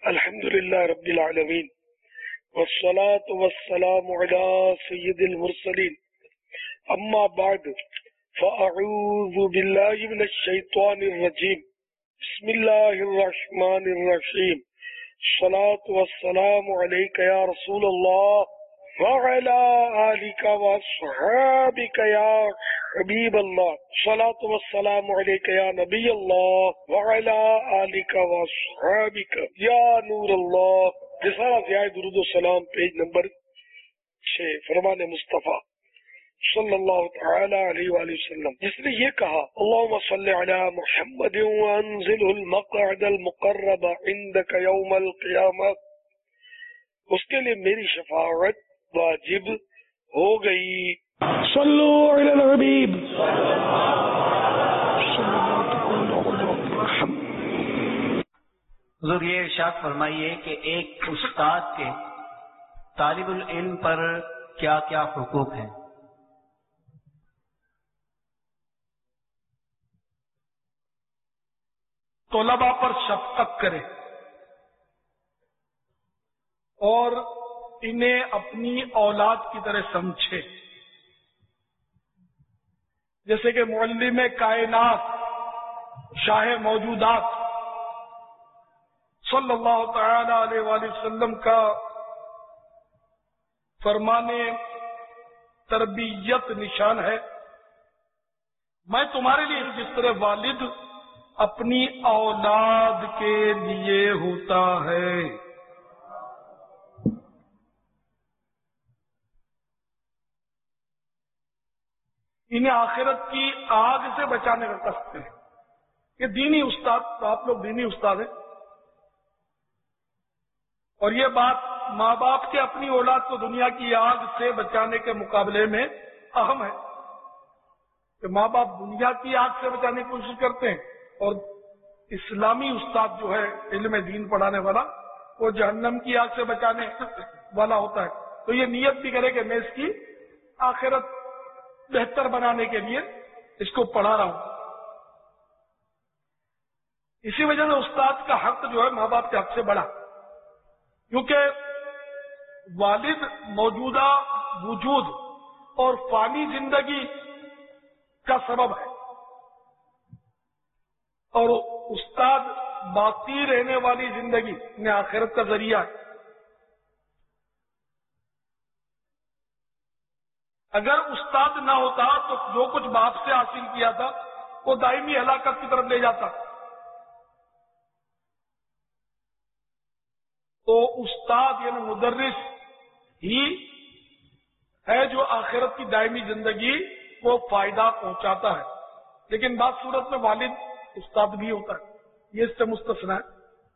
الحمد لله رب العالمين والصلاة والسلام على سيد المرسلين أما بعد فأعوذ بالله من الشيطان الرجيم بسم الله الرحمن الرحيم الصلاة والسلام عليك يا رسول الله وعلى آلك وصحابك يا حبيب الله الصلاة والسلام عليك يا نبي الله وعلى آلك وصحابك يا نور الله. رسالہ ضیاء درود و سلام پیج نمبر 6 فرمان مصطفیٰ صلی اللہ تعالی علیہ وآلہ وسلم، جس نے یہ کہا اللہم صلی علی محمد وانزلہ المقعد المقرب عندک یوم القیامہ، اس کے لیے میری شفاعت واجب ہو گئی. صلو علی الحبیب. حضور یہ ارشاد فرمائیے کہ ایک استاد کے طالب العلم پر کیا کیا حقوق ہیں؟ طلباء پر شفقت کرے اور انہیں اپنی اولاد کی طرح سمجھے، جیسے کہ معلم کائنات شاہ موجودات صلی اللہ تعالی علیہ وآلہ وسلم کا فرمان تربیت نشان ہے، میں تمہارے لیے جس طرح والد اپنی اولاد کے لیے ہوتا ہے. انہیں آخرت کی آگ سے بچانے کا قصد ہے. یہ دینی استاد، آپ لوگ دینی استاد ہیں، اور یہ بات ماں باپ کے اپنی اولاد کو دنیا کی آگ سے بچانے کے مقابلے میں اہم ہے کہ ماں باپ دنیا کی آگ سے بچانے کی کوشش کرتے ہیں، اور اسلامی استاد جو ہے علم دین پڑھانے والا وہ جہنم کی آگ سے بچانے والا ہوتا ہے. تو یہ نیت بھی کرے کہ میں اس کی آخرت بہتر بنانے کے لیے اس کو پڑھا رہا ہوں. اسی وجہ سے استاد کا حق جو ہے ماں باپ کے حق سے بڑا، کیونکہ والد موجودہ وجود اور فانی زندگی کا سبب ہے، اور استاد باقی رہنے والی زندگی میں آخرت کا ذریعہ ہے. اگر استاد نہ ہوتا تو جو کچھ باپ سے حاصل کیا تھا وہ دائمی ہلاکت کی طرف لے جاتا. تو استاد یعنی مدرس ہی ہے جو آخرت کی دائمی زندگی کو فائدہ پہنچاتا ہے. لیکن بعض صورت میں والد استاد بھی ہوتا ہے، یہ اس سے مستثنا ہے.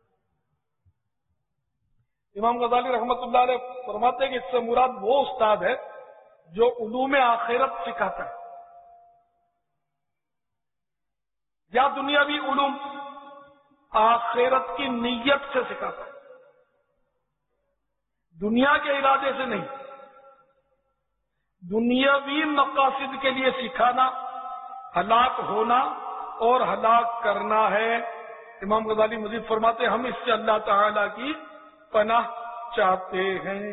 امام غزالی رحمت اللہ علیہ فرماتے ہیں کہ اس سے مراد وہ استاد ہے جو علوم آخرت سکھاتا ہے، یا دنیاوی علوم آخرت کی نیت سے سکھاتا ہے، دنیا کے ارادے سے نہیں. دنیاوی مقاصد کے لیے سکھانا ہلاک ہونا اور ہلاک کرنا ہے. امام غزالی مزید فرماتے ہیں ہم اس سے اللہ تعالی کی پناہ چاہتے ہیں.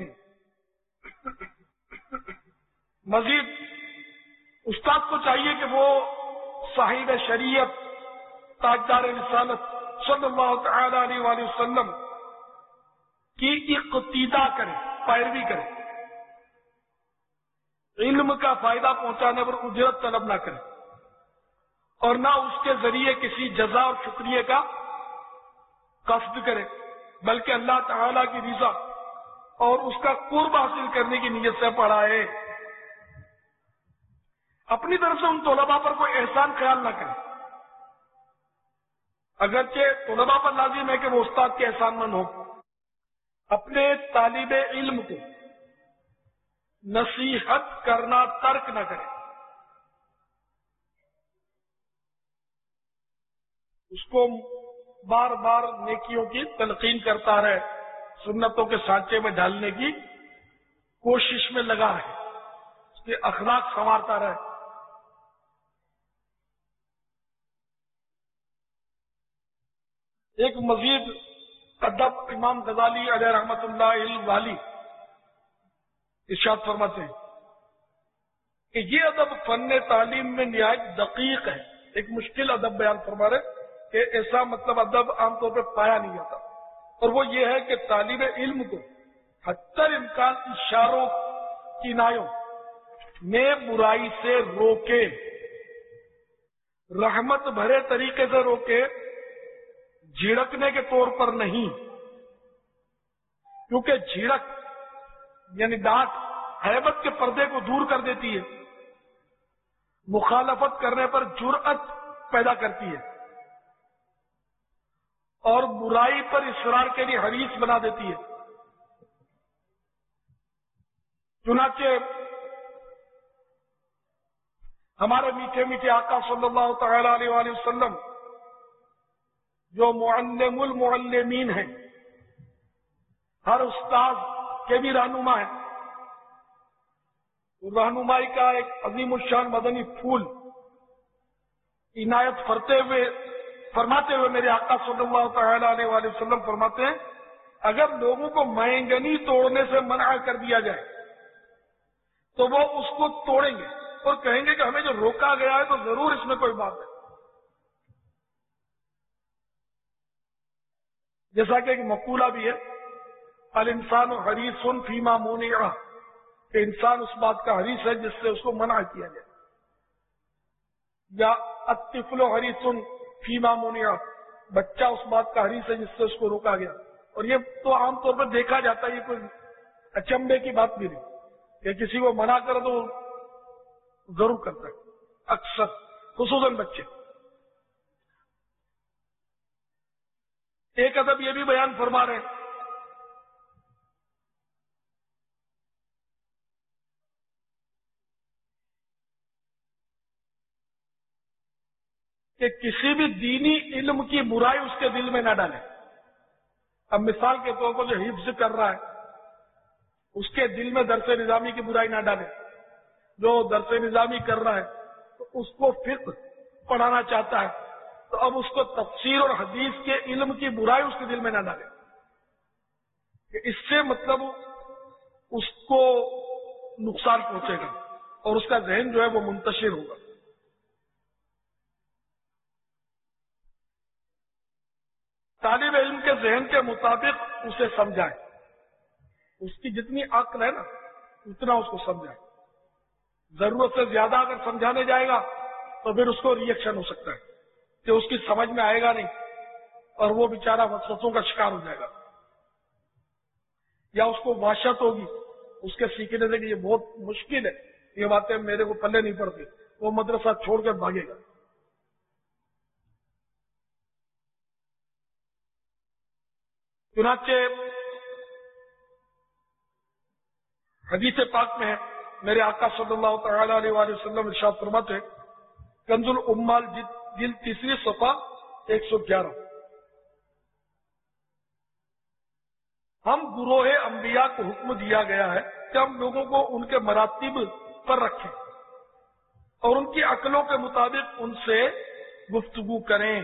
مزید استاد کو چاہیے کہ وہ صاحب شریعت تاجدار رسالت صلی اللہ تعالی علیہ وآلہ وسلم کی اقتدا کرے، پیروی کرے. علم کا فائدہ پہنچانے پر اجرت طلب نہ کرے، اور نہ اس کے ذریعے کسی جزا اور شکریہ کا قصد کرے، بلکہ اللہ تعالی کی رضا اور اس کا قرب حاصل کرنے کی نیت سے پڑھائے. اپنی طرف سے ان طلباء پر کوئی احسان خیال نہ کرے، اگرچہ طلباء پر لازم ہے کہ وہ استاد کے احسان مند ہو. اپنے طالب علم کو نصیحت کرنا ترک نہ کرے، اس کو بار بار نیکیوں کی تلقین کرتا رہے، سنتوں کے سانچے میں ڈالنے کی کوشش میں لگا رہے، اس کے اخلاق سنوارتا رہے. ایک مزید ادب امام غزالی علیہ رحمۃ اللہ الوالی ارشاد فرماتے ہیں کہ یہ ادب فن تعلیم میں نہایت دقیق ہے. ایک مشکل ادب بیان فرما رہے کہ ایسا مطلب ادب عام طور پہ پایا نہیں جاتا، اور وہ یہ ہے کہ طالب علم کو حتی امکان اشاروں کنایوں میں برائی سے روکے، رحمت بھرے طریقے سے روکے، جھڑکنے کے طور پر نہیں، کیونکہ جھڑک یعنی ڈانٹ ہیبت کے پردے کو دور کر دیتی ہے، مخالفت کرنے پر جرأت پیدا کرتی ہے، اور برائی پر اصرار کے لیے حریص بنا دیتی ہے. چنانچہ ہمارے میٹھے میٹھے آقا صلی اللہ تعالی علیہ وآلہ وسلم جو معلم المعلمین ہیں، ہر استاد کے بھی رہنما ہیں، رہنمائی کا ایک عظیم الشان مدنی پھول عنایت فرماتے ہوئے میرے آقا صلی اللہ تعالی علیہ وآلہ وسلم فرماتے ہیں اگر لوگوں کو مینگنی توڑنے سے منع کر دیا جائے تو وہ اس کو توڑیں گے اور کہیں گے کہ ہمیں جو روکا گیا ہے تو ضرور اس میں کوئی بات ہے. جیسا کہ ایک مقولہ بھی ہے، الانسان حریص فیما منع، کہ انسان اس بات کا حریص ہے جس سے اس کو منع کیا جائے، یا الطفل حریص فیما منع، بچہ اس بات کا حریص ہے جس سے اس کو روکا گیا. اور یہ تو عام طور پر دیکھا جاتا ہے، یہ کوئی اچنبے کی بات بھی نہیں کہ کسی کو منع کرو تو ضرور کرتا ہے، اکثر خصوصاً بچے. ایک ادب یہ بھی بیان فرما رہے ہیں کہ کسی بھی دینی علم کی برائی اس کے دل میں نہ ڈالے. اب مثال کے طور پر جو حفظ کر رہا ہے اس کے دل میں درس نظامی کی برائی نہ ڈالے. جو درس نظامی کر رہا ہے تو اس کو فقہ پڑھانا چاہتا ہے تو اب اس کو تفسیر اور حدیث کے علم کی برائی اس کے دل میں نہ ڈالے، کہ اس سے مطلب اس کو نقصان پہنچے گا اور اس کا ذہن جو ہے وہ منتشر ہوگا. طالب علم کے ذہن کے مطابق اسے سمجھائے، اس کی جتنی عقل ہے نا اتنا اس کو سمجھائے. ضرورت سے زیادہ اگر سمجھانے جائے گا تو پھر اس کو ریئیکشن ہو سکتا ہے کہ اس کی سمجھ میں آئے گا نہیں اور وہ بیچارہ وسوسوں کا شکار ہو جائے گا، یا اس کو وحشت ہوگی اس کے سیکھنے سے کہ یہ بہت مشکل ہے، یہ باتیں میرے کو پلے نہیں پڑتی، وہ مدرسہ چھوڑ کر بھاگے گا. چنانچہ حدیث پاک میں ہے میرے آقا صلی اللہ تعالی علیہ وآلہ وسلم ارشاد فرماتے ہیں، کنز الامال جلد 3 صفحہ 111، ہم گروہ انبیاء کو حکم دیا گیا ہے کہ ہم لوگوں کو ان کے مراتب پر رکھیں اور ان کی عقلوں کے مطابق ان سے گفتگو کریں.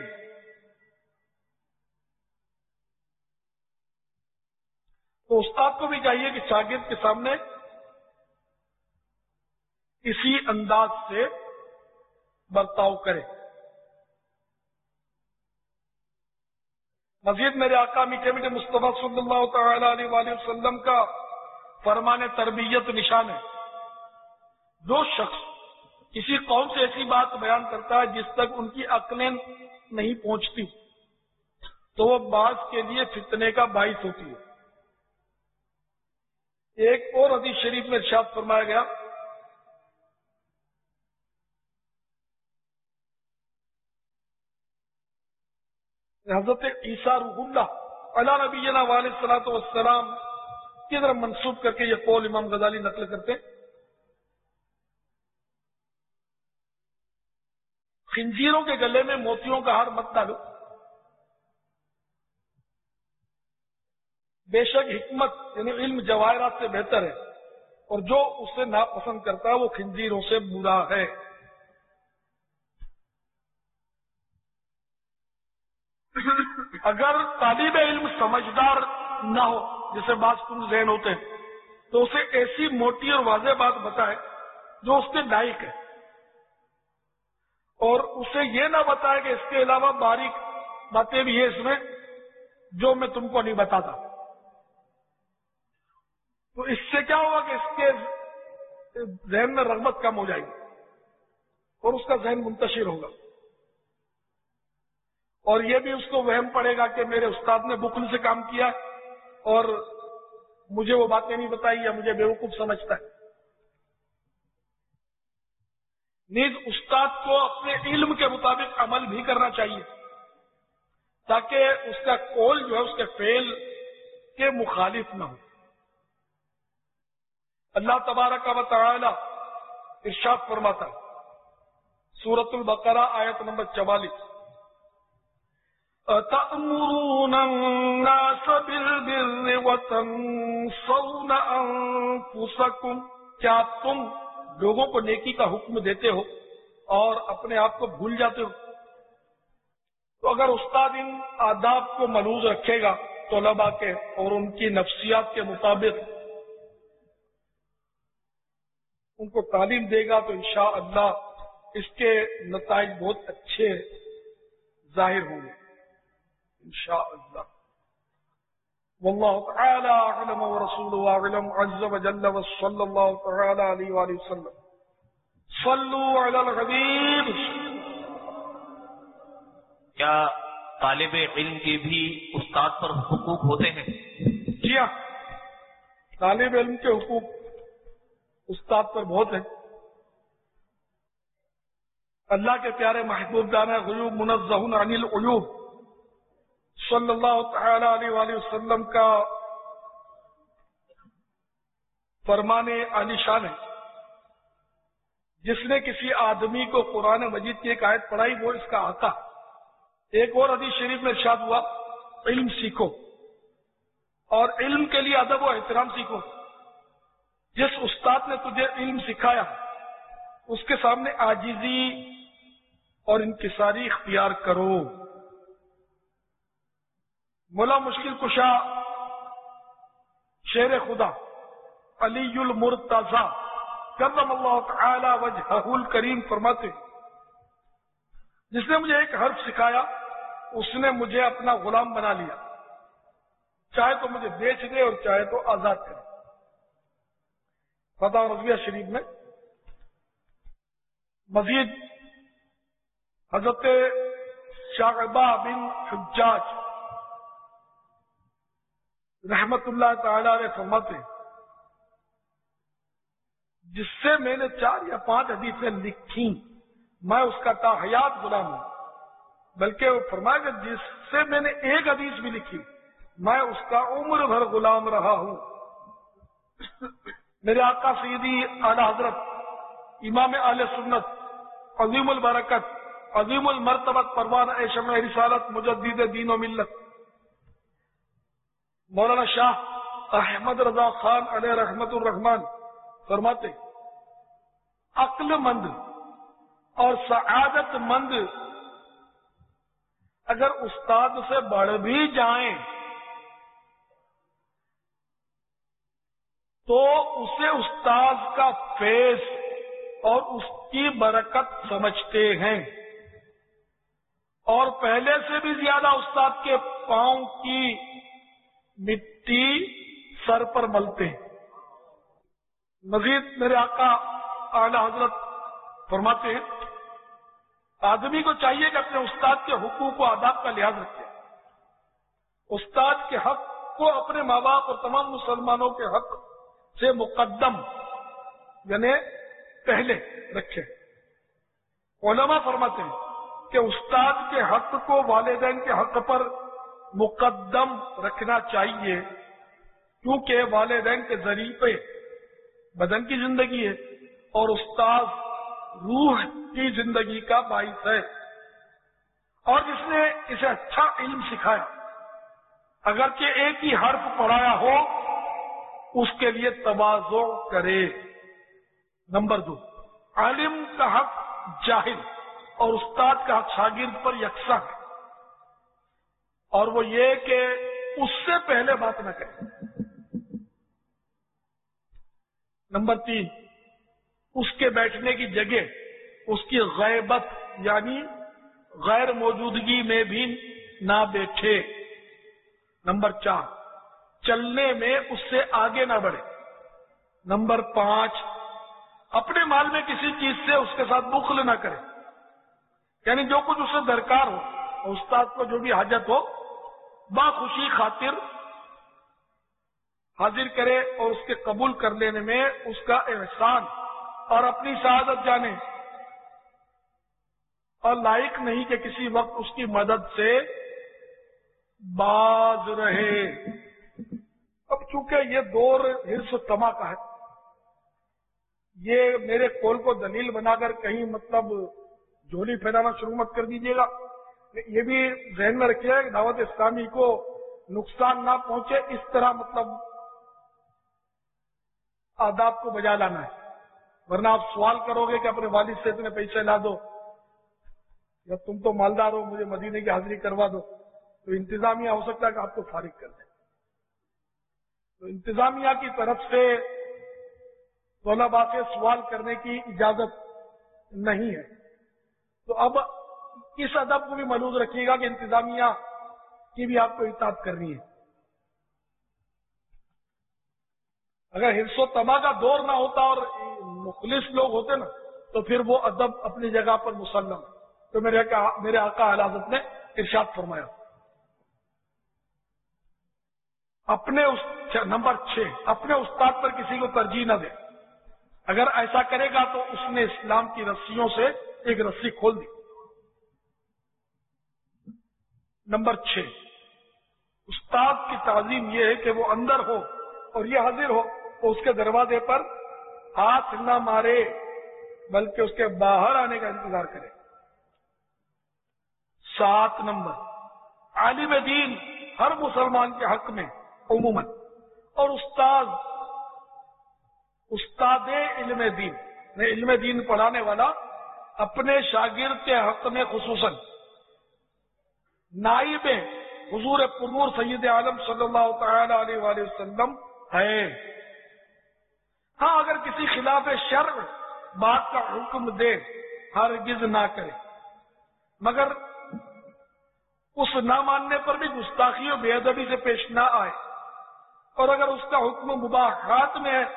تو استاد کو بھی چاہیے کہ شاگرد کے سامنے اسی انداز سے برتاؤ کرے. مزید میرے آقا میٹھے میٹھے مصطفیٰ صلی اللہ تعالی علیہ وآلہ وسلم کا فرمان تربیت نشان ہے، جو شخص کسی قوم سے ایسی بات بیان کرتا ہے جس تک ان کی عقلیں نہیں پہنچتی تو وہ بعض کے لیے فتنے کا باعث ہوتی ہے. ایک اور حدیث شریف میں ارشاد فرمایا گیا، حضرت عیسیٰ روح اللہ علی نبینا علیہ الصلوۃ والسلام کی طرف منسوب کر کے یہ قول امام غزالی نقل کرتے، خنزیروں کے گلے میں موتیوں کا ہار مت ڈالو، بے شک حکمت یعنی علم جواہرات سے بہتر ہے اور جو اسے ناپسند کرتا ہے وہ خنزیروں سے برا ہے. اگر طالب علم سمجھدار نہ ہو، جیسے بعض کن ذہن ہوتے ہیں، تو اسے ایسی موٹی اور واضح بات بتائے جو اس کے لائق ہے، اور اسے یہ نہ بتائے کہ اس کے علاوہ باریک باتیں بھی ہیں اس میں جو میں تم کو نہیں بتاتا. تو اس سے کیا ہوگا کہ اس کے ذہن میں رغبت کم ہو جائے گی اور اس کا ذہن منتشر ہوگا، اور یہ بھی اس کو وہم پڑے گا کہ میرے استاد نے بخل سے کام کیا اور مجھے وہ باتیں نہیں بتائی یا مجھے بیوقوف سمجھتا ہے. نیز استاد کو اپنے علم کے مطابق عمل بھی کرنا چاہیے تاکہ اس کا قول جو ہے اس کے فعل کے مخالف نہ ہو. اللہ تبارک و تعالی ارشاد فرماتا ہے سورۃ البقرہ آیت نمبر 44، أَتَأْمُرُونَ النَّاسَ بِالْبِرِّ وَتَنْسَوْنَ أَنفُسَكُمْ، کیا تم لوگوں کو نیکی کا حکم دیتے ہو اور اپنے آپ کو بھول جاتے ہو؟ تو اگر استاد ان آداب کو ملحوظ رکھے گا طلباء کے اور ان کی نفسیات کے مطابق ان کو تعلیم دے گا تو انشاءاللہ اس کے نتائج بہت اچھے ظاہر ہوں گے انشاءاللہ. واللہ تعالی اعلم ورسولہ اعلم عز وجل وصلی اللہ تعالی علیہ وآلہ وسلم. صلوا علی الحبیب. کیا طالب علم کے بھی استاد پر حقوق ہوتے ہیں؟ جی ہاں، طالب علم کے حقوق استاد پر بہت ہیں. اللہ کے پیارے محبوب دانا غیوب منزہ عن العیوب صلی اللہ تعالی علیہ وآلہ وسلم کا فرمان عالی شان ہے، جس نے کسی آدمی کو قرآن مجید کی ایک آیت پڑھائی وہ اس کا آقا. ایک اور حدیث شریف میں ارشاد ہوا علم سیکھو، اور علم کے لیے ادب و احترام سیکھو. جس استاد نے تجھے علم سکھایا اس کے سامنے عاجزی اور انکساری اختیار کرو. مولا مشکل کشا شیر خدا علی المرتضی کرم اللہ تعالی وجہہ الکریم فرماتے جس نے مجھے ایک حرف سکھایا اس نے مجھے اپنا غلام بنا لیا، چاہے تو مجھے بیچ دے اور چاہے تو آزاد کرے. فتح رضویہ شریف میں مزید حضرت شعبہ بن حجاج رحمت اللہ تعالی علیہ فرماتے جس سے میں نے 4 یا 5 حدیثیں لکھی میں اس کا تا حیات غلام ہوں، بلکہ وہ فرمایا کہ جس سے میں نے 1 حدیث بھی لکھی میں اس کا عمر بھر غلام رہا ہوں. میرے آقا سیدی اعلی حضرت امام اہل سنت عظیم البرکت عظیم المرتبت پروان شمع رسالت مجدد دین و ملت مولانا شاہ احمد رضا خان علیہ رحمت الرحمان فرماتے عقل مند اور سعادت مند اگر استاد سے بڑھ بھی جائیں تو اسے استاد کا فیض اور اس کی برکت سمجھتے ہیں اور پہلے سے بھی زیادہ استاد کے پاؤں کی مٹی سر پر ملتے ہیں. مزید میرے آقا اعلی حضرت فرماتے ہیں آدمی کو چاہیے کہ اپنے استاد کے حقوق و آداب کا لحاظ رکھے، استاد کے حق کو اپنے ماں باپ اور تمام مسلمانوں کے حق سے مقدم یعنی پہلے رکھے. علماء فرماتے ہیں کہ استاد کے حق کو والدین کے حق پر مقدم رکھنا چاہیے کیونکہ والدین کے ذریعے پہ بدن کی زندگی ہے اور استاد روح کی زندگی کا باعث ہے. اور جس نے اسے اچھا علم سکھایا اگرچہ ایک ہی حرف پڑھایا ہو اس کے لیے تواضع کرے. نمبر 2 عالم کا حق جاہل اور استاد کا حق شاگرد پر یکساں ہے اور وہ یہ کہ اس سے پہلے بات نہ کریں۔ نمبر 3، اس کے بیٹھنے کی جگہ اس کی غیبت یعنی غیر موجودگی میں بھی نہ بیٹھے۔ نمبر 4، چلنے میں اس سے آگے نہ بڑھے۔ نمبر 5، اپنے مال میں کسی چیز سے اس کے ساتھ بخل نہ کرے، یعنی جو کچھ اسے درکار ہو، استاد کو جو بھی حاجت ہو باخوشی خاطر حاضر کرے اور اس کے قبول کر لینے میں اس کا احسان اور اپنی سعادت جانے، اور لائق نہیں کہ کسی وقت اس کی مدد سے باز رہے۔ اب چونکہ یہ دور حرص و طمع کا ہے، یہ میرے قول کو دلیل بنا کر کہیں مطلب جھولی پھیلانا شروع مت کر دیجیے گا۔ یہ بھی ذہن میں رکھیے کہ دعوت اسلامی کو نقصان نہ پہنچے، اس طرح مطلب آداب کو بجا لانا ہے، ورنہ آپ سوال کرو گے کہ اپنے والد سے اتنے پیسے لا دو، یا تم تو مالدار ہو مجھے مدینے کی حاضری کروا دو، تو انتظامیہ ہو سکتا ہے کہ آپ کو فارغ کر دیں۔ تو انتظامیہ کی طرف سے طلباء سے سوال کرنے کی اجازت نہیں ہے۔ تو اب اس ادب کو بھی ملحوظ رکھیے گا کہ انتظامیہ کی بھی آپ کو اطاعت کرنی ہے۔ اگر حرص و طمع کا دور نہ ہوتا اور مخلص لوگ ہوتے نا تو پھر وہ ادب اپنی جگہ پر مسلم ہے۔ تو میرے آقا اعلی حضرت نے ارشاد فرمایا نمبر 6، اپنے استاد پر کسی کو ترجیح نہ دے۔ اگر ایسا کرے گا تو اس نے اسلام کی رسیوں سے ایک رسی کھول دی۔ نمبر 6، استاد کی تعظیم یہ ہے کہ وہ اندر ہو اور یہ حاضر ہو تو اس کے دروازے پر ہاتھ نہ مارے بلکہ اس کے باہر آنے کا انتظار کرے۔ 7 نمبر، عالم دین ہر مسلمان کے حق میں عموماً اور استاد علم دین علم دین پڑھانے والا اپنے شاگرد کے حق میں خصوصاً نائب حضور پرنور سید عالم صلی اللہ تعالی علیہ وآلہ وسلم ہے۔ ہاں اگر کسی خلاف شرع بات کا حکم دے ہرگز نہ کرے، مگر اس نہ ماننے پر بھی گستاخی و بے ادبی سے پیش نہ آئے، اور اگر اس کا حکم مباحات میں ہے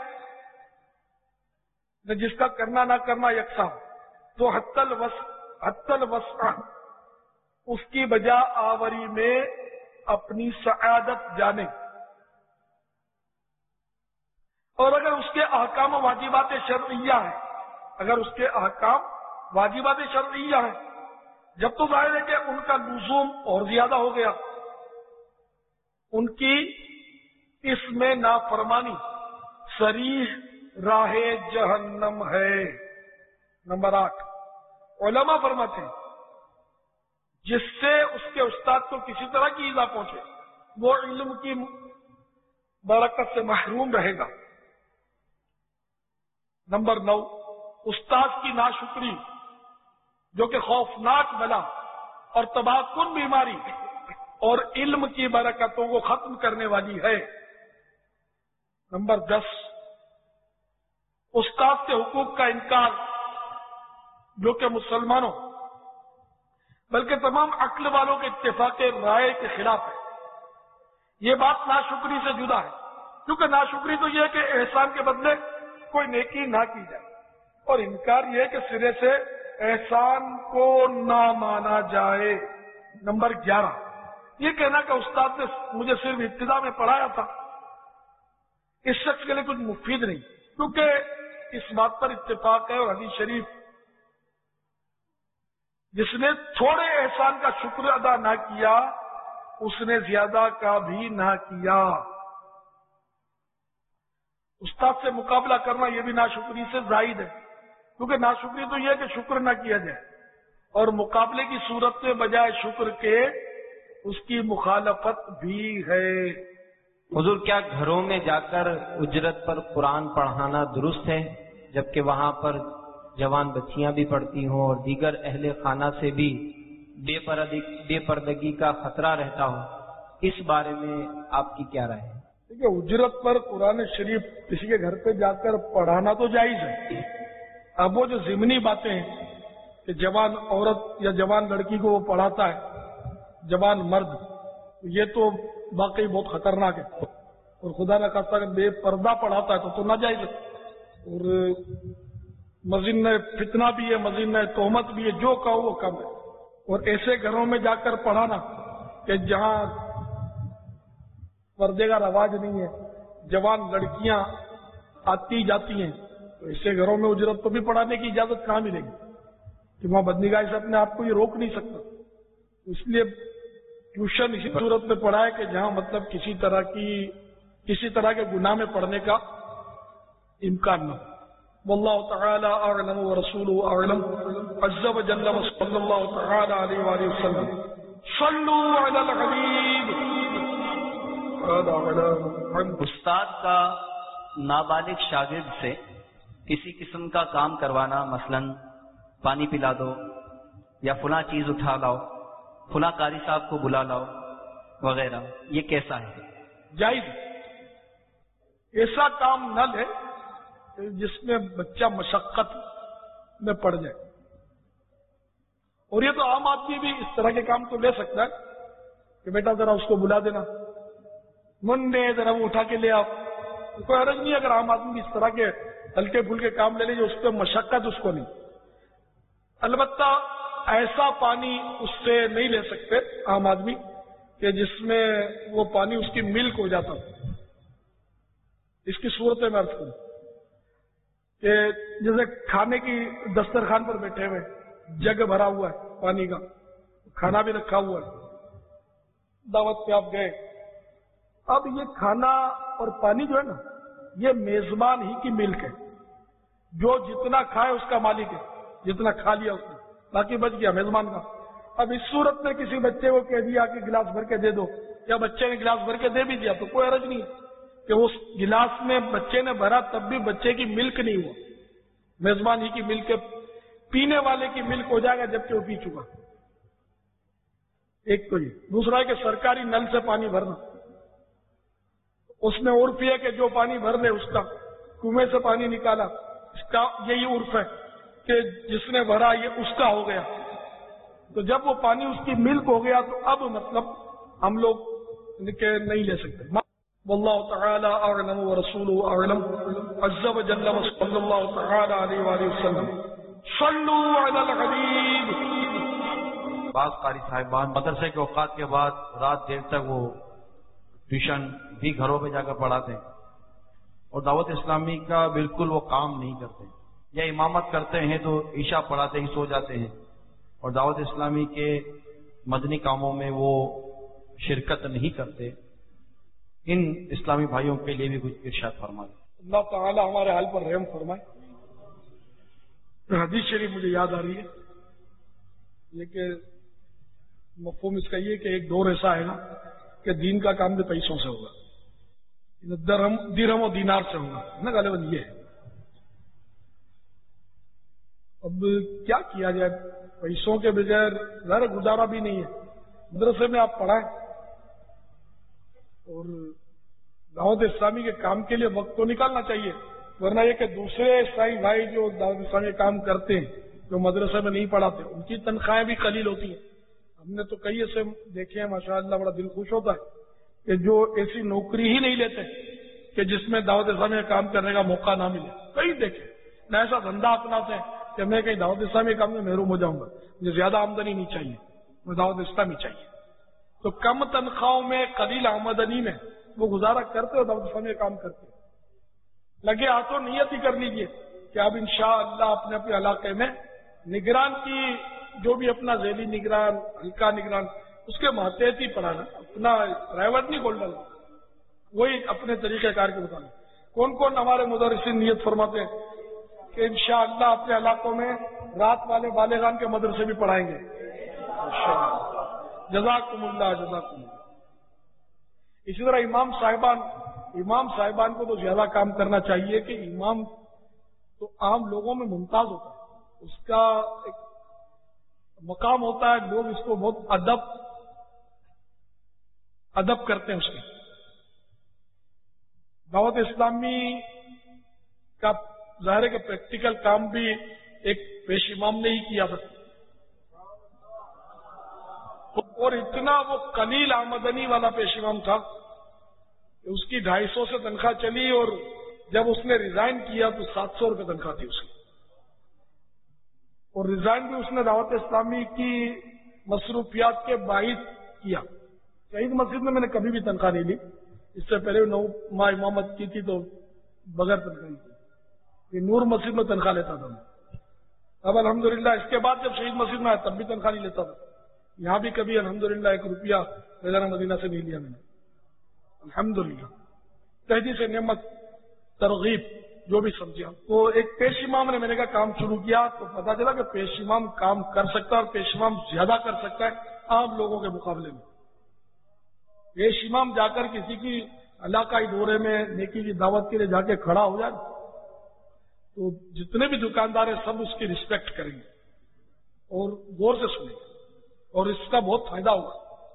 جس کا کرنا نہ کرنا یکساں تو حتی الوسع اس کی بجا آوری میں اپنی سعادت جانے، اور اگر اس کے احکام و واجبات شرعیہ ہیں جب تو ظاہر ہے کہ ان کا لزوم اور زیادہ ہو گیا، ان کی اس میں نافرمانی صریح راہ جہنم ہے۔ نمبر 8، علماء فرماتے ہیں جس سے اس کے استاد کو کسی طرح کی ایذا پہنچے وہ علم کی برکت سے محروم رہے گا۔ نمبر 9، استاد کی ناشکری جو کہ خوفناک بلا اور تباہ کن بیماری اور علم کی برکتوں کو ختم کرنے والی ہے۔ نمبر 10، استاد کے حقوق کا انکار جو کہ مسلمانوں بلکہ تمام عقل والوں کے اتفاق رائے کے خلاف ہے۔ یہ بات ناشکری سے جدا ہے، کیونکہ ناشکری تو یہ ہے کہ احسان کے بدلے کوئی نیکی نہ کی جائے، اور انکار یہ ہے کہ سرے سے احسان کو نہ مانا جائے۔ نمبر 11، یہ کہنا کہ استاد نے مجھے صرف ابتدا میں پڑھایا تھا اس شخص کے لیے کچھ مفید نہیں، کیونکہ اس بات پر اتفاق ہے اور حدیث شریف جس نے تھوڑے احسان کا شکر ادا نہ کیا اس نے زیادہ کا بھی نہ کیا۔ استاد سے مقابلہ کرنا یہ بھی ناشکری سے زائد ہے، کیونکہ ناشکری تو یہ ہے کہ شکر نہ کیا جائے، اور مقابلے کی صورت میں بجائے شکر کے اس کی مخالفت بھی ہے۔ حضور، کیا گھروں میں جا کر اجرت پر قرآن پڑھانا درست ہے، جبکہ وہاں پر جوان بچیاں بھی پڑھتی ہوں اور دیگر اہل خانہ سے بھی بے پردگی کا خطرہ رہتا ہو، اس بارے میں آپ کی کیا رائے ہے؟ دیکھیے، اجرت پر قرآن شریف کسی کے گھر پہ جا کر پڑھانا تو جائز ہے. اب وہ جو ضمنی باتیں ہیں کہ جوان عورت یا جوان لڑکی کو وہ پڑھاتا ہے، جوان مرد، یہ تو واقعی بہت خطرناک ہے. اور خدا نہ خاصہ اگر بے پردہ پڑھاتا ہے تو ناجائز ہے. اور مزید فتنہ بھی ہے، مزید تہمت بھی ہے، جو کہو وہ کم ہے. اور ایسے گھروں میں جا کر پڑھانا کہ جہاں پردے کا رواج نہیں ہے، جوان لڑکیاں آتی جاتی ہیں، تو ایسے گھروں میں اجرت تو بھی پڑھانے کی اجازت کہاں ملے گی کہ وہاں بدنگاہی سے اپنے آپ کو یہ روک نہیں سکتا. اس لیے ٹیوشن اسی صورت میں پڑھائے کہ جہاں مطلب کسی طرح کے گناہ میں پڑھنے کا امکان نہ ہو. واللہ تعالی اعلم ورسولہ اعلم عز وجل وصلی اللہ تعالی علیہ وآلہ وسلم. صلوا علی الحبیب. استاد کا نابالغ شاگرد سے کسی قسم کا کام کروانا، مثلا پانی پلا دو یا فلاں چیز اٹھا لاؤ، فلاں قاری صاحب کو بلا لاؤ وغیرہ، یہ کیسا ہے؟ جائز. ایسا کام نہ لے جس میں بچہ مشقت میں پڑ جائے. اور یہ تو عام آدمی بھی اس طرح کے کام تو لے سکتا ہے کہ بیٹا ذرا اس کو بلا دینا، منڈے ذرا وہ اٹھا کے لے آؤ. کوئی حرج نہیں اگر عام آدمی اس طرح کے ہلکے پھلکے کام لے لے جو اس پہ مشقت اس کو نہیں. البتہ ایسا پانی اس سے نہیں لے سکتے عام آدمی کہ جس میں وہ پانی اس کی ملک ہو جاتا. اس کی صورت میں عرض کروں کہ جیسے کھانے کی دسترخوان پر بیٹھے ہوئے، جگ بھرا ہوا ہے پانی کا، کھانا بھی رکھا ہوا ہے، دعوت پہ آپ گئے. اب یہ کھانا اور پانی جو ہے نا، یہ میزبان ہی کی ملک ہے. جو جتنا کھائے اس کا مالک ہے، جتنا کھا لیا اس نے، باقی بچ گیا میزبان کا. اب اس صورت میں کسی بچے کو کہہ دیا کہ گلاس بھر کے دے دو، یا بچے نے گلاس بھر کے دے بھی دیا تو کوئی حرج نہیں ہے کہ اس گلاس میں بچے نے بھرا تب بھی بچے کی ملک نہیں ہوا، میزبان ہی کی ملک ہے. پینے والے کی ملک ہو جائے گا جبکہ وہ پی چکا. ایک تو یہ. دوسرا ہے کہ سرکاری نل سے پانی بھرنا، اس میں عرف ہے کہ جو پانی بھر لے اس کا، کنویں سے پانی نکالا، اس کا یہی عرف ہے کہ جس نے بھرا یہ اس کا ہو گیا. تو جب وہ پانی اس کی ملک ہو گیا تو اب مطلب ہم لوگ نہیں لے سکتے. واللہ تعالی اعلم ورسولہ اعلم عز وجل وصلی اللہ تعالی علیہ وآلہ وسلم. صلوا علی الحبیب. بعض قاری صاحبان مدرسے کے اوقات کے بعد رات دیر تک وہ ٹیوشن بھی گھروں پہ جا کر پڑھاتے ہیں اور دعوت اسلامی کا بالکل وہ کام نہیں کرتے، یا امامت کرتے ہیں تو عشاء پڑھاتے ہی سو جاتے ہیں اور دعوت اسلامی کے مدنی کاموں میں وہ شرکت نہیں کرتے. ان اسلامی بھائیوں کے لیے بھی کچھ ارشاد فرمائیں. اللہ تعالی ہمارے حال پر رحم فرمائے. حدیث شریف مجھے یاد آ رہی ہے، یہ کہ مفہوم اس کا یہ کہ ایک دور ایسا ہے نا کہ دین کا کام بھی پیسوں سے ہوگا، درہم و دینار سے ہوگا نا، غالباً یہ ہے. اب کیا کیا جائے، پیسوں کے بغیر ذرا گزارا بھی نہیں ہے. مدرسے میں آپ پڑھائیں اور دعوت اسلامی کے کام کے لیے وقت تو نکالنا چاہیے، ورنہ یہ کہ دوسرے عیسائی بھائی جو دعوت اسلامی کے کام کرتے ہیں جو مدرسے میں نہیں پڑھاتے، ان کی تنخواہیں بھی قلیل ہوتی ہیں. ہم نے تو کئی ایسے دیکھے ہیں ماشاءاللہ، بڑا دل خوش ہوتا ہے کہ جو ایسی نوکری ہی نہیں لیتے کہ جس میں دعوت اسلامی کا کام کرنے کا موقع نہ ملے. کئی دیکھے نہ ایسا دھندا اپناتے ہیں کہ میں کہیں دعوت اسلامی کے کام میں محروم ہو جاؤں گا، مجھے زیادہ آمدنی نہیں چاہیے، مجھے دعوت اسلامی چاہیے. تو کم تنخواہوں میں قلیل آمدنی میں وہ گزارا کرتے اور دعوت اسلامی کا کام کرتے. لگے ہاتھوں نیت ہی کر لیجیے کہ اب انشاءاللہ اپنے اپنے علاقے میں نگران کی جو بھی اپنا ذیلی نگران، ہلکا نگران، اس کے ماتحت ہی پڑھانا، اپنا پرائیویٹ نہیں کھول ڈالنا، وہی اپنے طریقہ کار کے مطابق. کون کون ہمارے مدرسین نیت فرماتے ہیں کہ انشاءاللہ اپنے علاقوں میں رات والے بالغان کے مدرسے بھی پڑھائیں گے؟ جزاکم اللہ جزاکم اللہ. اسی طرح امام صاحبان کو تو زیادہ کام کرنا چاہیے کہ امام تو عام لوگوں میں ممتاز ہوتا ہے، اس کا ایک مقام ہوتا ہے، لوگ اس کو بہت ادب کرتے ہیں اس کی. دعوت اسلامی کا ظاہر ہے کہ پریکٹیکل کام بھی ایک پیش امام نے ہی کیا تھا، اور اتنا وہ قلیل آمدنی والا پیش امام تھا کہ اس کی 250 سے تنخواہ چلی، اور جب اس نے ریزائن کیا تو 700 روپے تنخواہ تھی اس کی. اور ریزائن بھی اس نے دعوت اسلامی کی مصروفیات کے باعث کیا. شہید مسجد میں نے کبھی بھی تنخواہ نہیں لی، اس سے پہلے 9 ماہ امامت کی تھی تو بغیر تنخواہ کی. نور مسجد میں تنخواہ لیتا تھا میں. اب الحمدللہ اس کے بعد جب شہید مسجد میں آیا تب بھی تنخواہ نہیں لیتا تھا. یہاں بھی کبھی الحمدللہ 1 روپیہ فیضان مدینہ سے نہیں لیا میں نے الحمدللہ. تحدیث نعمت ترغیب جو بھی سمجھا. تو ایک پیش امام نے میں نے کہا کام شروع کیا تو پتا چلا کہ پیش امام کام کر سکتا ہے، اور پیش امام زیادہ کر سکتا ہے عام لوگوں کے مقابلے میں. پیش امام جا کر کسی کی علاقائی دورے میں نیکی کی دعوت کے لیے جا کے کھڑا ہو جائے تو جتنے بھی دکاندار ہیں سب اس کی رسپیکٹ کریں گے اور غور سے سنیں گے، اور اس کا بہت فائدہ ہوگا.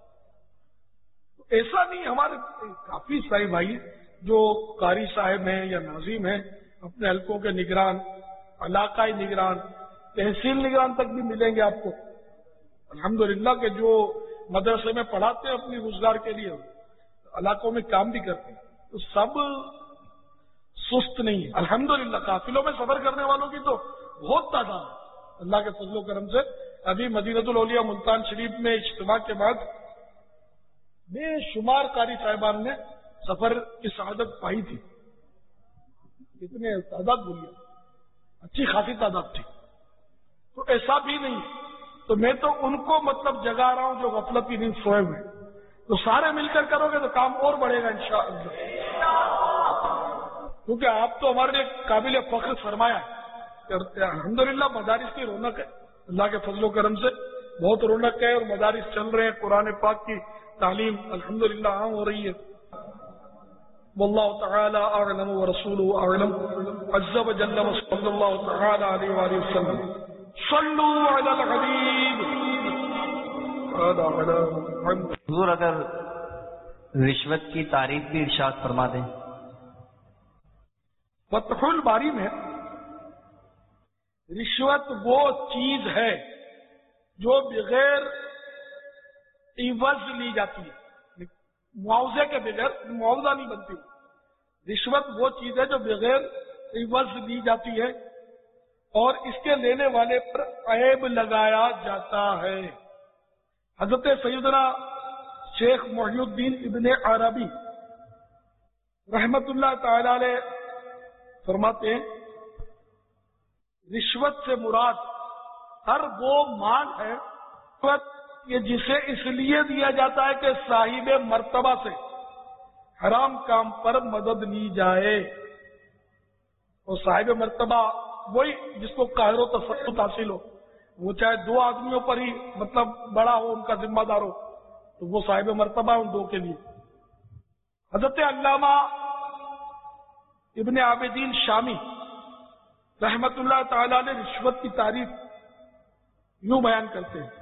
ایسا نہیں، ہمارے کافی سارے بھائی جو قاری صاحب ہیں یا ناظم ہیں اپنے حلقوں کے نگران، علاقائی نگران، تحصیل نگران تک بھی ملیں گے آپ کو الحمدللہ، کہ جو مدرسے میں پڑھاتے ہیں اپنی روزگار کے لیے، علاقوں میں کام بھی کرتے ہیں. تو سب سست نہیں ہے الحمدللہ. قافلوں میں سفر کرنے والوں کی تو بہت تعداد ہے اللہ کے فضل و کرم سے. ابھی مدینۃ الاولیاء ملتان شریف میں اجتماع کے بعد بے شمار قاری صاحبان نے سفر کی سعادت پائی تھی. کتنے تعداد بولیے، اچھی خاصی تعداد تھی. تو ایسا بھی نہیں. تو میں تو ان کو مطلب جگا رہا ہوں جو غفلت کی نیند سوئے ہوئے. تو سارے مل کر کرو گے تو کام اور بڑھے گا انشاءاللہ. کیونکہ آپ تو ہمارے لیے قابل فخر سرمایہ ہے. الحمدللہ مدارس کی رونق ہے اللہ کے فضل و کرم سے، بہت رونق ہے، اور مدارس چل رہے ہیں. قرآن پاک کی تعلیم الحمدللہ عام ہو رہی ہے. واللہ تعالی اعلم ورسولہ اعلم عز وجل وصلی اللہ تعالی علیہ وآلہ وسلم. صلوا علی الحبیب. حضور اگر رشوت کی تعریف بھی ارشاد فرما دیں. فتح الباری میں رشوت وہ چیز ہے جو بغیر عوض لی جاتی ہے، معاوضے کے بغیر معاوضہ نہیں بنتی. رشوت وہ چیز ہے جو بغیر عوض لی جاتی ہے اور اس کے لینے والے پر عیب لگایا جاتا ہے. حضرت سیدنا شیخ محی الدین ابن عربی رحمت اللہ تعالی علیہ فرماتے ہیں رشوت سے مراد ہر وہ مال ہے کہ جسے اس لیے دیا جاتا ہے کہ صاحب مرتبہ سے حرام کام پر مدد لی جائے. اور صاحب مرتبہ وہی جس کو قہر و تسلط حاصل ہو، وہ چاہے 2 آدمیوں پر ہی مطلب بڑا ہو، ان کا ذمہ دار ہو، تو وہ صاحب مرتبہ ان 2 کے لیے. حضرت علامہ ابن عابدین شامی رحمت اللہ تعالی نے رشوت کی تعریف یوں بیان کرتے ہیں.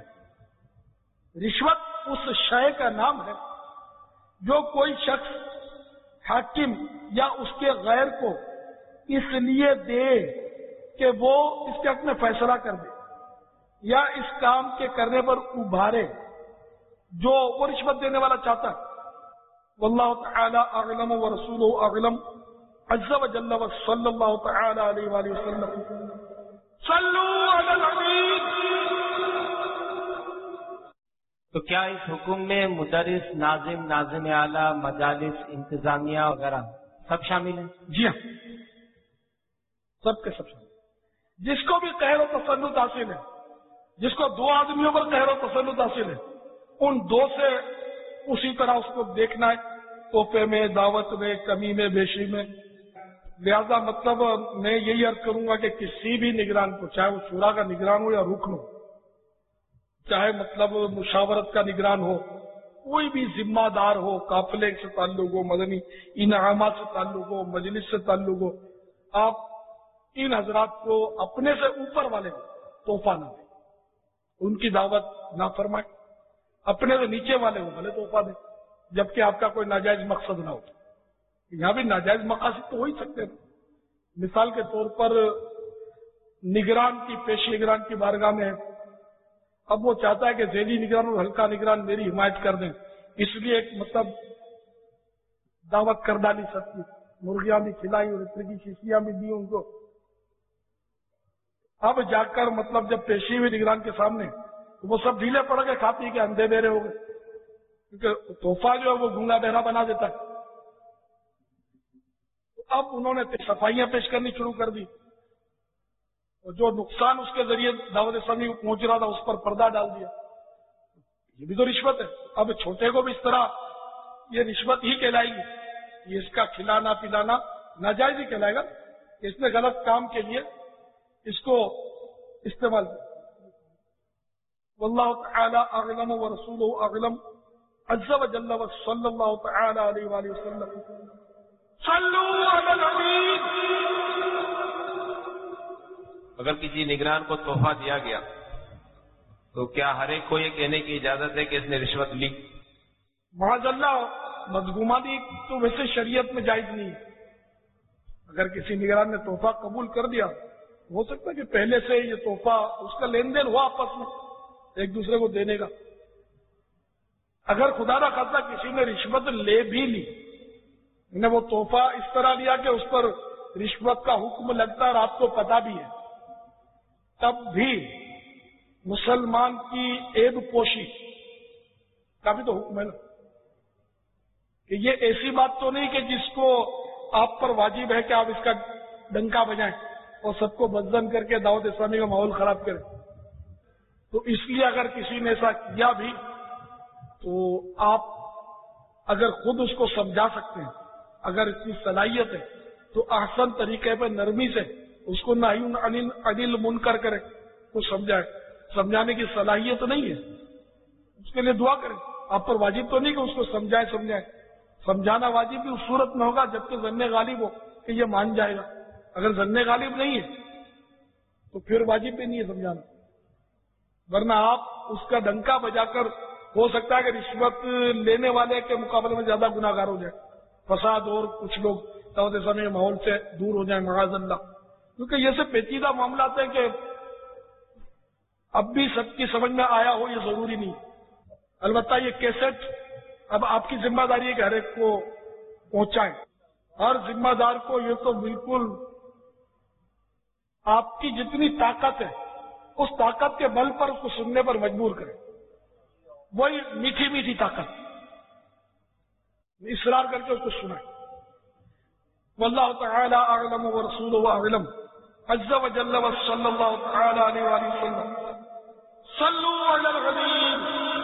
رشوت اس شے کا نام ہے جو کوئی شخص حاکم یا اس کے غیر کو اس لیے دے کہ وہ اس کے حق میں فیصلہ کر دے یا اس کام کے کرنے پر ابھارے جو وہ رشوت دینے والا چاہتا ہے. واللہ تعالی اعلم ورسولہ اعلم عز وجل وصلی اللہ تعالی علیہ وآلہ وسلم. صلوا علی الحبیب. تو کیا اس حکم میں مدرس، ناظم، ناظم اعلیٰ، مجالس، انتظامیہ وغیرہ سب شامل ہیں؟ جی ہاں، سب کے سب شامل. جس کو بھی قہر و تسلط حاصل ہے، جس کو 2 آدمیوں پر قہر و تسلط حاصل ہے، ان 2 سے اسی طرح اس کو دیکھنا ہے، تحفے میں، دعوت میں، کمی میں، بیشی میں. لہذا مطلب میں یہی عرض کروں گا کہ کسی بھی نگران کو، چاہے وہ شورا کا نگران ہو یا رکن ہو، چاہے مطلب مشاورت کا نگران ہو، کوئی بھی ذمہ دار ہو، قافلے سے تعلق ہو، مدنی انعامات سے تعلق ہو، مجلس سے تعلق ہو، آپ ان حضرات کو اپنے سے اوپر والے کو تحفہ نہ دیں. ان کی دعوت نہ فرمائیں. اپنے سے نیچے والے کو بھلے تحفہ دیں جبکہ آپ کا کوئی ناجائز مقصد نہ ہو. یہاں بھی ناجائز مقاصد تو ہو ہی سکتے ہیں. مثال کے طور پر نگران کی پیشی نگران کی بارگاہ میں ہے. اب وہ چاہتا ہے کہ ذیلی نگران اور ہلکا نگران میری حمایت کر دیں, اس لیے ایک مطلب دعوت کر ڈالی سب کی, مرغیاں بھی کھلائی اور اتنے کی شیشیاں بھی دی ان کو. اب جا کر مطلب جب پیشی ہوئی نگران کے سامنے تو وہ سب ڈھیلے پڑ گئے, کھا پی کے اندھے بہرے ہو گئے, کیونکہ تحفہ جو ہے وہ گونگا بہرا بنا دیتا ہے. اب انہوں نے صفائیاں پیش کرنی شروع کر دی اور جو نقصان اس کے ذریعے دعوت اسلامی کو پہنچ رہا تھا اس پر پردہ ڈال دیا. یہ بھی تو رشوت ہے. اب چھوٹے کو بھی اس طرح یہ رشوت ہی کہلائے گی, یہ اس کا کھلانا پلانا ناجائز ہی کہلائے گا. اس نے غلط کام کے لیے اس کو استعمال کیا. واللہ تعالی اعلم ورسولہ اعلم عز وجل وصلی اللہ تعالی علیہ وآلہ وسلم. صلو علی النبی. اگر کسی نگران کو تحفہ دیا گیا تو کیا ہر ایک کو یہ کہنے کی اجازت ہے کہ اس نے رشوت لی؟ معاذ اللہ, بدگمانی تو ویسے شریعت میں جائز نہیں ہے. اگر کسی نگران نے تحفہ قبول کر دیا, ہو سکتا ہے کہ پہلے سے یہ تحفہ اس کا لین دین ہوا آپس میں ایک دوسرے کو دینے کا. اگر خدا نہ خاصہ کسی نے رشوت لے بھی لی, نے وہ تحفہ اس طرح لیا کہ اس پر رشوت کا حکم لگتا ہے اور آپ کو پتا بھی ہے, تب بھی مسلمان کی عیب پوشی کا بھی تو حکم ہے نا. کہ یہ ایسی بات تو نہیں کہ جس کو آپ پر واجب ہے کہ آپ اس کا ڈنکا بجائیں اور سب کو بدزن کر کے دعوت اسلامی کا ماحول خراب کریں. تو اس لیے اگر کسی نے ایسا کیا بھی تو آپ اگر خود اس کو سمجھا سکتے ہیں, اگر اس کی صلاحیت ہے تو احسن طریقے پہ نرمی سے اس کو نہی عن المنکر کرے, کو سمجھائے. سمجھانے کی صلاحیت نہیں ہے, اس کے لیے دعا کریں. آپ پر واجب تو نہیں کہ اس کو سمجھائے. سمجھانا واجب بھی اس صورت میں ہوگا جبکہ ظن غالب ہو کہ یہ مان جائے گا. اگر ظن غالب نہیں ہے تو پھر واجب بھی نہیں ہے سمجھانا, ورنہ آپ اس کا ڈنکا بجا کر ہو سکتا ہے کہ رشوت لینے والے کے مقابلے میں زیادہ گناہ گار ہو جائے, فساد اور کچھ لوگ دعوت اسلامی کے ماحول سے دور ہو جائیں معاذ اللہ. کیونکہ یہ سے پیچیدہ معاملات ہیں کہ اب بھی سب کی سمجھ میں آیا ہو یہ ضروری نہیں. البتہ یہ کیسٹ اب آپ کی ذمہ داری ہے کہ ہر ایک کو پہنچائیں. ہر ذمہ دار کو یہ تو بالکل آپ کی جتنی طاقت ہے اس طاقت کے بل پر اس کو سننے پر مجبور کریں. وہی میٹھی میٹھی طاقت, اصرار کر کے اس کو سنائیں. واللہ تعالی اعلم ورسولہ اعلم عز وجل وصلی اللہ تعالی علیہ وآلہ وسلم. صلو علی الحبیب.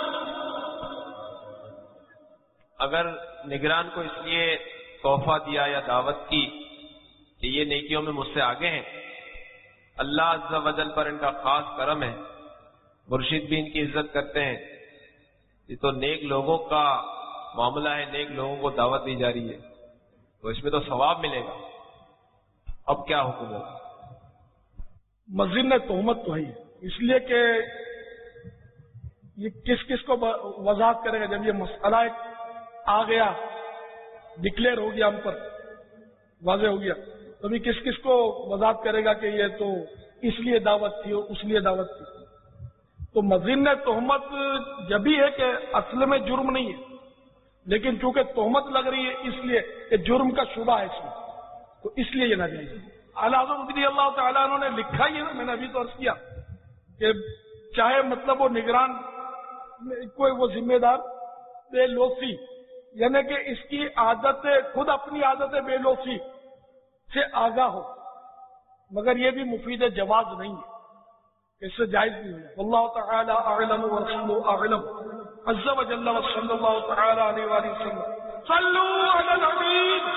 اگر نگران کو اس لیے تحفہ دیا یا دعوت کی کہ یہ نیکیوں میں مجھ سے آگے ہیں, اللہ عز و جل پر ان کا خاص کرم ہے, مرشد بھی ان کی عزت کرتے ہیں, یہ تو نیک لوگوں کا معاملہ ہے, نیک لوگوں کو دعوت دی جا رہی ہے, تو اس میں تو ثواب ملے گا. اب کیا حکم ہوگا؟ مسجد میں تہمت تو ہے, اس لیے کہ یہ کس کس کو وضاحت کرے گا. جب یہ مسئلہ آ گیا, ڈکلیئر ہو گیا, ہم پر واضح ہو گیا, تو بھی کس کس کو وضاحت کرے گا کہ یہ تو اس لیے دعوت تھی اور اس لیے دعوت تھی. تو مسجد میں تہمت جب ہی ہے کہ اصل میں جرم نہیں ہے, لیکن چونکہ تہمت لگ رہی ہے اس لیے کہ جرم کا شبہ ہے اس میں, تو اس لیے یہ نہ جائے. اعلیٰ حضرت رضی اللہ تعالیٰ عنہ نے لکھا ہی ہے, میں نے ابھی تو عرض کیا کہ چاہے مطلب وہ نگران کوئی وہ ذمہ دار بے لوسی, یعنی کہ اس کی عادت خود اپنی عادت بے لوسی سے آگاہ ہو, مگر یہ بھی مفید جواز نہیں ہے, اس سے جائز نہیں ہے. واللہ تعالی اعلم ورسولہ اعلم عز وجل وصلی اللہ تعالی علیہ وآلہ وسلم. صلو علی الحبیب.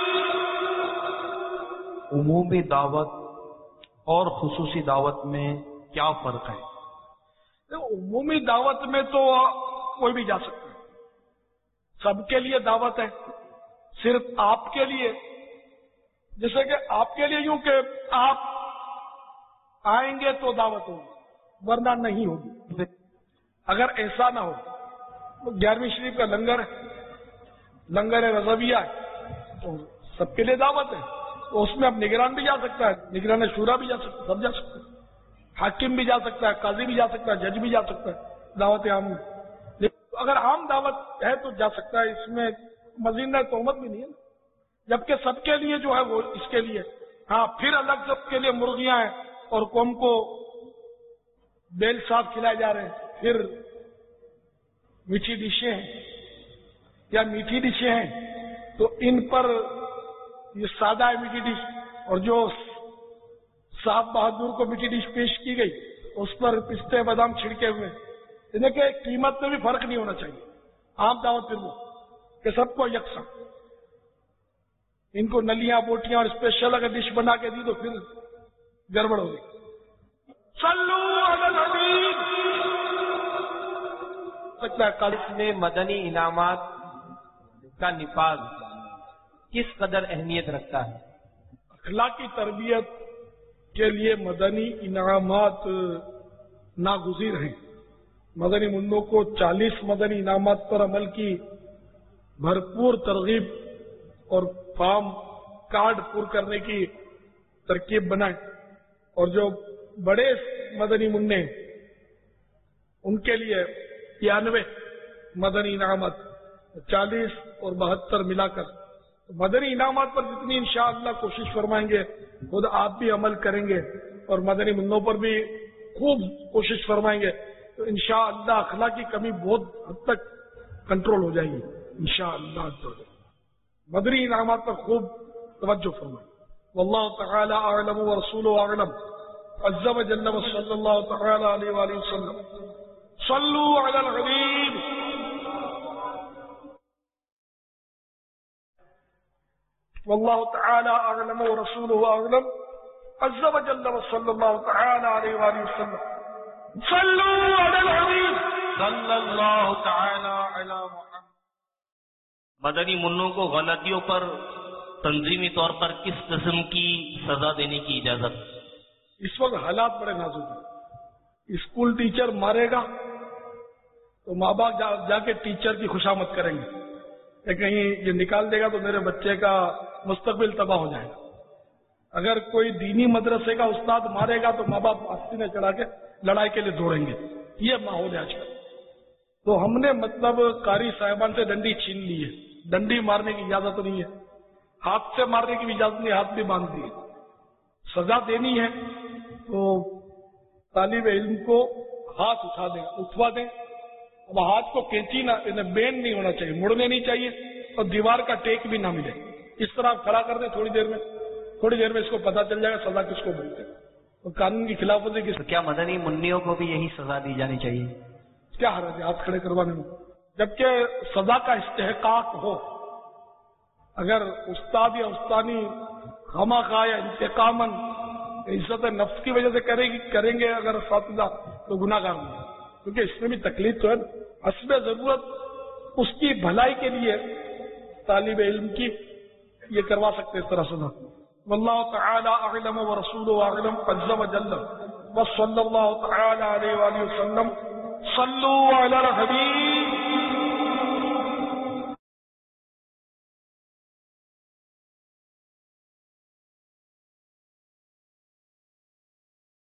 عمومی دعوت اور خصوصی دعوت میں کیا فرق ہے؟ عمومی دعوت میں تو کوئی بھی جا سکتا ہے, سب کے لیے دعوت ہے. صرف آپ کے لیے, جیسے کہ آپ کے لیے یوں کہ آپ آئیں گے تو دعوت ہوگی ورنہ نہیں ہوگی. اگر ایسا نہ ہو تو 11ویں شریف کا لنگر ہے، لنگر رضویہ ہے، تو سب کے لیے دعوت ہے، تو اس میں اب نگران بھی جا سکتا ہے، نگران شورا بھی جا سکتا ہے، سب جا سکتا ہے، حاکم بھی جا سکتا ہے، قاضی بھی جا سکتا ہے، جج بھی جا سکتا ہے، دعوت عام میں۔ اگر عام دعوت ہے تو جا سکتا ہے، اس میں مزید تہمت بھی نہیں ہے، جبکہ سب کے لیے جو ہے وہ اس کے لیے، ہاں پھر الگ سب کے لیے مرغیاں ہیں اور قوم کو بیل صاف کھلائے جا رہے ہیں، پھر میٹھی ڈشیں ہیں یا میٹھی ڈشیں ہیں تو ان پر یہ سادہ ہے میٹھی ڈش، اور جو صاحب بہادر کو میٹھی ڈش پیش کی گئی اس پر پستے بادام چھڑکے ہوئے، یعنی کہ قیمت میں بھی فرق نہیں ہونا چاہیے، عام دعوت پھر وہ کہ سب کو یکساں، ان کو نلیاں بوٹیاں اور اسپیشل اگر ڈش بنا کے دی تو پھر گڑبڑ ہو گئی۔ صلو علی الحبیب۔ اس میں مدنی انعامات کا نفاذ کس قدر اہمیت رکھتا ہے؟ اخلاقی تربیت کے لیے مدنی انعامات ناگزیر ہیں۔ مدنی منوں کو 40 مدنی انعامات پر عمل کی بھرپور ترغیب اور فارم کارڈ پر کرنے کی ترکیب بنائیں، اور جو بڑے مدنی منع ان کے لیے 92 مدنی انعامات 40 اور 72 ملا کر، مدنی انعامات پر جتنی انشاءاللہ کوشش فرمائیں گے، خود آپ بھی عمل کریں گے اور مدنی منوں پر بھی خوب کوشش فرمائیں گے تو انشاءاللہ اخلاق کی کمی بہت حد تک کنٹرول ہو جائے گی انشاءاللہ۔ مدنی انعامات پر خوب توجہ فرمائیں۔ واللہ تعالی اعلم ورسولہ اعلم، عز وجل وصلی اللہ تعالی علیہ وآلہ وسلم۔ صلو علی الحبیب۔ واللہ تعالی اعلم ورسولہ اعلم، عز وجل وصلی اللہ تعالی علیہ وآلہ وسلم۔ صلو علی الحبیب صلی اللہ تعالی علی محمد۔ مدنی منوں کو غلطیوں پر تنظیمی طور پر کس قسم کی سزا دینے کی اجازت؟ اس وقت حالات بڑے نازک ہیں، اسکول ٹیچر مارے گا تو ماں باپ جا کے ٹیچر کی خوشامد کریں گے کہ کہیں یہ نکال دے گا تو میرے بچے کا مستقبل تباہ ہو جائے گا۔ اگر کوئی دینی مدرسے کا استاد مارے گا تو ماں باپ آستینے چڑھا کے لڑائی کے لیے دوڑیں گے، یہ ماحول ہے آج کل۔ تو ہم نے مطلب قاری صاحبان سے ڈنڈی چھین لی ہے، ڈنڈی مارنے کی اجازت نہیں ہے، ہاتھ سے مارنے کی بھی اجازت نہیں، ہاتھ بھی باندھ دیے۔ سزا دینی ہے تو طالب علم کو ہاتھ اٹھوا دیں، اب ہاتھ کو کینچی نہ بینڈ نہیں ہونا چاہیے، مڑنے نہیں چاہیے، اور دیوار کا ٹیک بھی نہ ملے، اس طرح کھڑا کر دیں، تھوڑی دیر میں اس کو پتا چل جائے گا سزا کس کو ملتے ہے، اور قانون کی خلاف ورزی کس۔ کیا مدنی منیوں کو بھی یہی سزا دی جانی چاہیے؟ کیا حرج ہے ہاتھ کھڑے کروانے میں، جبکہ سزا کا استحقاق ہو۔ اگر استاد یا استانی خواہ یا انتقاماً عزت نفس کی وجہ سے کریں گے اگر اساتذہ تو گناہ گار ہوں گے، کیونکہ اس میں بھی تکلیف تو ہے، حسب ضرورت اس کی بھلائی کے لیے طالب علم کی یہ کروا سکتے اس طرح سزا۔ واللہ تعالی اعلم ورسولہ اعلم، عز وجل وصلی اللہ تعالی علیہ وآلہ وسلم۔ صلو علی الحبیب۔